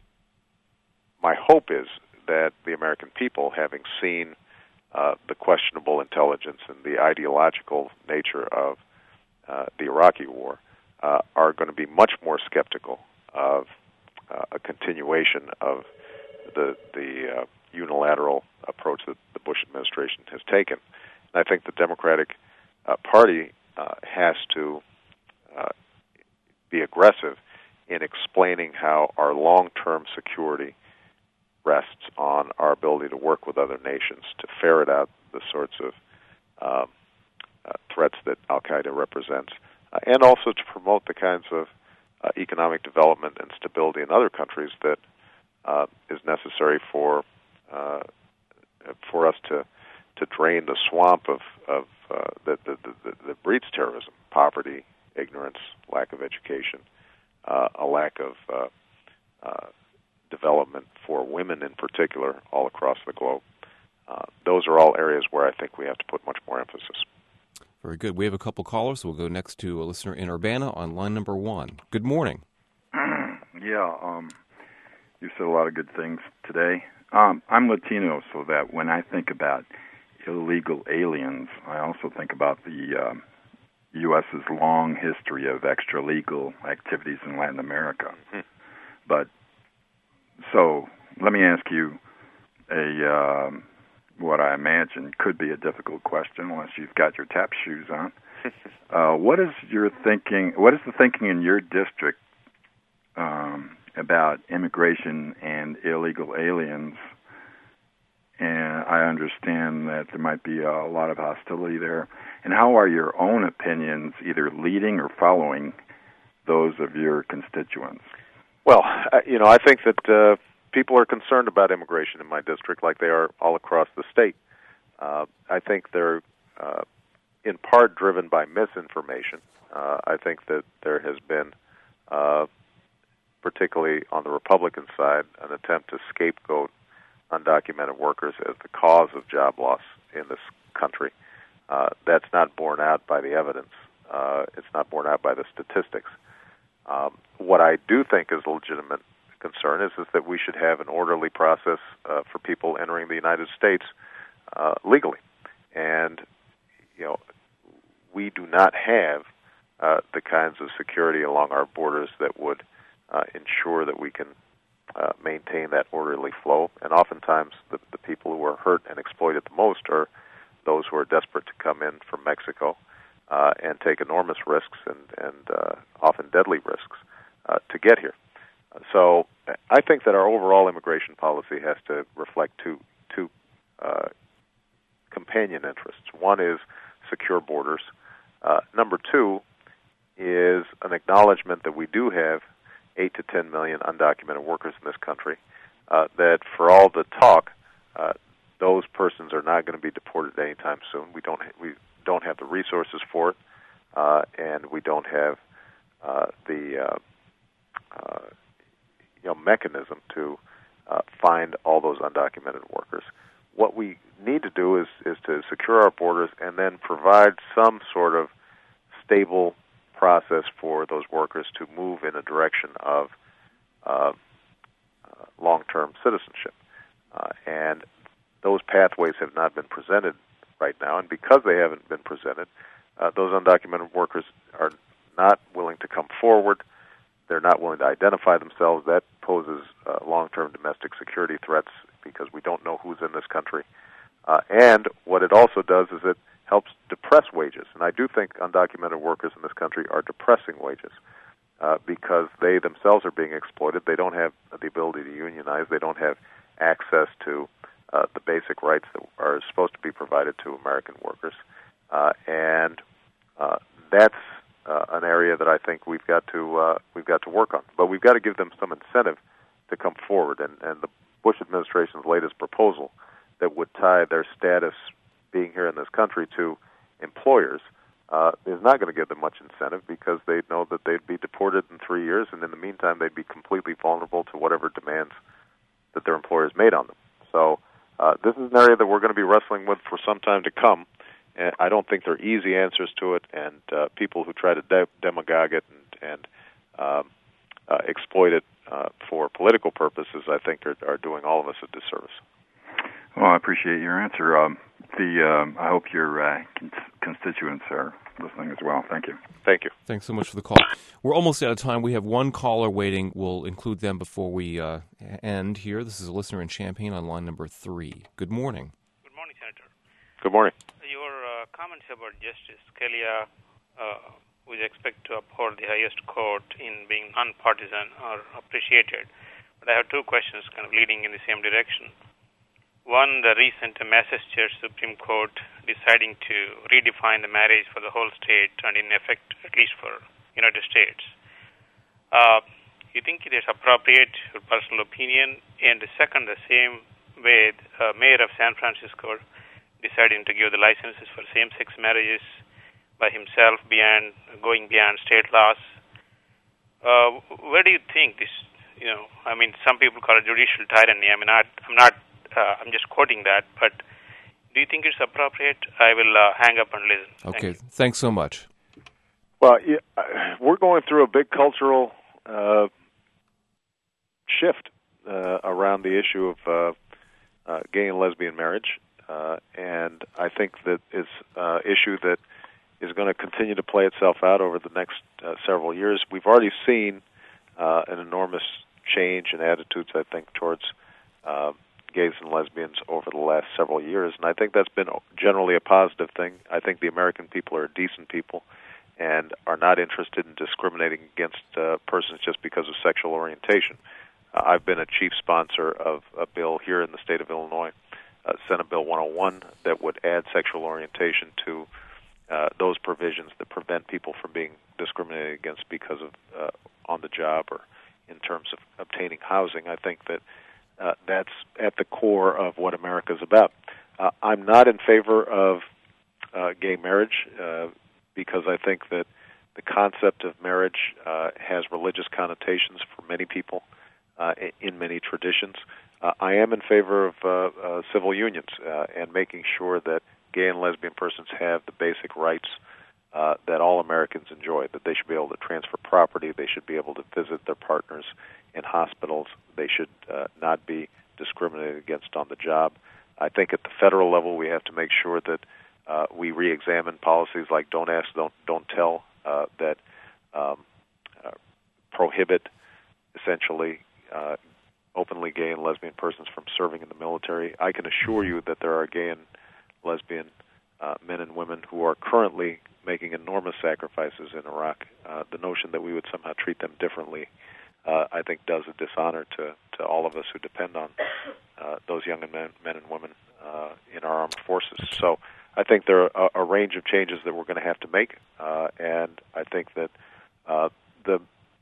my hope is that the American people, having seen uh, the questionable intelligence and the ideological nature of uh, the Iraqi war, uh, are going to be much more skeptical of uh, a continuation of the the uh, unilateral approach that the Bush administration has taken. And I think the Democratic uh, Party uh, has to uh, be aggressive in explaining how our long-term security rests on our ability to work with other nations to ferret out the sorts of uh, uh, threats that Al-Qaeda represents, uh, and also to promote the kinds of uh, economic development and stability in other countries that uh, is necessary for uh, for us to to drain the swamp of of uh, that, that, that, that breeds terrorism: poverty, ignorance, lack of education, uh, a lack of uh, uh, development for women in particular all across the globe. Uh, those are all areas where I think we have to put much more emphasis. Very good. We have a couple callers. We'll go next to a listener in Urbana on line number one. Good morning. Yeah, um, you said a lot of good things today. Um, I'm Latino, so that when I think about illegal aliens, I also think about the um, U S's long history of extra-legal activities in Latin America. Mm-hmm. But, so, let me ask you a um, what I imagine could be a difficult question unless you've got your tap shoes on. uh, what is your thinking, what is the thinking in your district um, about immigration and illegal aliens? And I understand that there might be a lot of hostility there. And how are your own opinions either leading or following those of your constituents? Well, you know, I think that uh, people are concerned about immigration in my district like they are all across the state. Uh, I think they're uh, in part driven by misinformation. Uh, I think that there has been, uh, particularly on the Republican side, an attempt to scapegoat undocumented workers as the cause of job loss in this country. Uh, that's not borne out by the evidence. Uh, it's not borne out by the statistics. Um, what I do think is a legitimate concern is, is that we should have an orderly process uh, for people entering the United States uh, legally. And, you know, we do not have uh, the kinds of security along our borders that would uh, ensure that we can uh, maintain that orderly flow. And oftentimes the, the people who are hurt and exploited the most are those who are desperate to come in from Mexico uh, and take enormous risks and, and uh, often deadly risks uh, to get here. So I think that our overall immigration policy has to reflect two, two uh, companion interests. One is secure borders. Uh, number two is an acknowledgement that we do have eight to ten million undocumented workers in this country, uh, that for all the talk, uh, those persons are not going to be deported anytime soon. We don't ha- we don't have the resources for it, uh, and we don't have uh, the uh, uh, you know mechanism to uh, find all those undocumented workers. What we need to do is is to secure our borders and then provide some sort of stable process for those workers to move in a direction of uh, uh, long-term citizenship. Uh, and those pathways have not been presented right now, and because they haven't been presented, uh, those undocumented workers are not willing to come forward. They're not willing to identify themselves. That poses uh, long-term domestic security threats because we don't know who's in this country. Uh, and what it also does is it helps depress wages. And I do think undocumented workers in this country are depressing wages uh, because they themselves are being exploited. They don't have the ability to unionize. They don't have access to uh, the basic rights that are supposed to be provided to American workers. Uh, and uh, that's uh, an area that I think we've got to uh, we've got to work on. But we've got to give them some incentive to come forward. And, and the Bush administration's latest proposal that would tie their status being here in this country to employers uh, is not going to give them much incentive because they know that they'd be deported in three years, and in the meantime they'd be completely vulnerable to whatever demands that their employers made on them. So uh, this is an area that we're going to be wrestling with for some time to come, And I don't think there are easy answers to it, and uh, people who try to de- demagogue it and, and um, uh, exploit it uh, for political purposes, I think are, are doing all of us a disservice. Well, I appreciate your answer. Um, the um, I hope your uh, cons- constituents are listening as well. Thank you. Thank you. Thanks so much for the call. We're almost out of time. We have one caller waiting. We'll include them before we uh, end here. This is a listener in Champaign on line number three. Good morning. Good morning, Senator. Good morning. Your uh, comments about Justice Scalia, uh, with respect to uphold the highest court in being nonpartisan, are appreciated. But I have two questions kind of leading in the same direction. One, the recent Massachusetts Supreme Court deciding to redefine the marriage for the whole state and in effect, at least for United States. Uh, you think it is appropriate, your personal opinion? And the second, the same way, uh, Mayor of San Francisco deciding to give the licenses for same-sex marriages by himself, beyond going beyond state laws. Uh, where do you think this? You know, I mean, some people call it judicial tyranny. I mean, I, I'm not. Uh, I'm just quoting that, but do you think it's appropriate? I will uh, hang up and listen. Okay, Thank thanks so much. Well, yeah, we're going through a big cultural uh, shift uh, around the issue of uh, uh, gay and lesbian marriage, uh, and I think that it's an issue that is going to continue to play itself out over the next uh, several years. We've already seen uh, an enormous change in attitudes, I think, towards uh, gays and lesbians over the last several years, and I think that's been generally a positive thing. I think the American people are decent people and are not interested in discriminating against uh, persons just because of sexual orientation. Uh, I've been a chief sponsor of a bill here in the state of Illinois, uh, Senate Bill one oh one, that would add sexual orientation to uh, those provisions that prevent people from being discriminated against because of uh, on the job or in terms of obtaining housing. I think that Uh, that's at the core of what America is about. Uh, I'm not in favor of uh, gay marriage uh, because I think that the concept of marriage uh, has religious connotations for many people uh, in many traditions. Uh, I am in favor of uh, uh, civil unions uh, and making sure that gay and lesbian persons have the basic rights uh, that all Americans enjoy, that they should be able to transfer property, they should be able to visit their partners in hospitals, they should uh, not be discriminated against on the job. I think at the federal level we have to make sure that uh, we re-examine policies like Don't Ask, Don't, don't Tell, uh, that um, uh, prohibit essentially uh, openly gay and lesbian persons from serving in the military. I can assure you that there are gay and lesbian uh, men and women who are currently making enormous sacrifices in Iraq. Uh, the notion that we would somehow treat them differently Uh, I think does a dishonor to, to all of us who depend on uh, those young men, men and women uh, in our armed forces. So I think there are a, a range of changes that we're going to have to make, uh, and I think that uh, the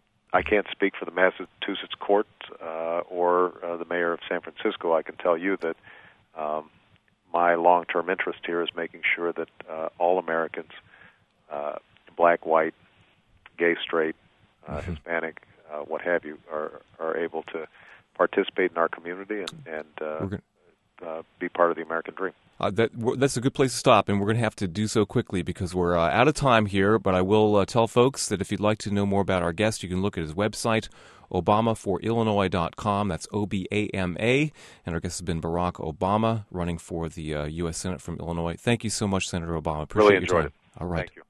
I can't speak for the Massachusetts court uh, or uh, the mayor of San Francisco. I can tell you that um, my long-term interest here is making sure that uh, all Americans, uh, black, white, gay, straight, uh, mm-hmm. Hispanic, Uh, what have you, are are able to participate in our community and, and uh, gonna, uh, be part of the American dream. Uh, that that's a good place to stop, and we're going to have to do so quickly because we're uh, out of time here. But I will uh, tell folks that if you'd like to know more about our guest, you can look at his website, obama for illinois dot com. That's O B A M A. And our guest has been Barack Obama, running for the uh, U S Senate from Illinois. Thank you so much, Senator Obama. Appreciate really enjoyed your time. it. All right. Thank you.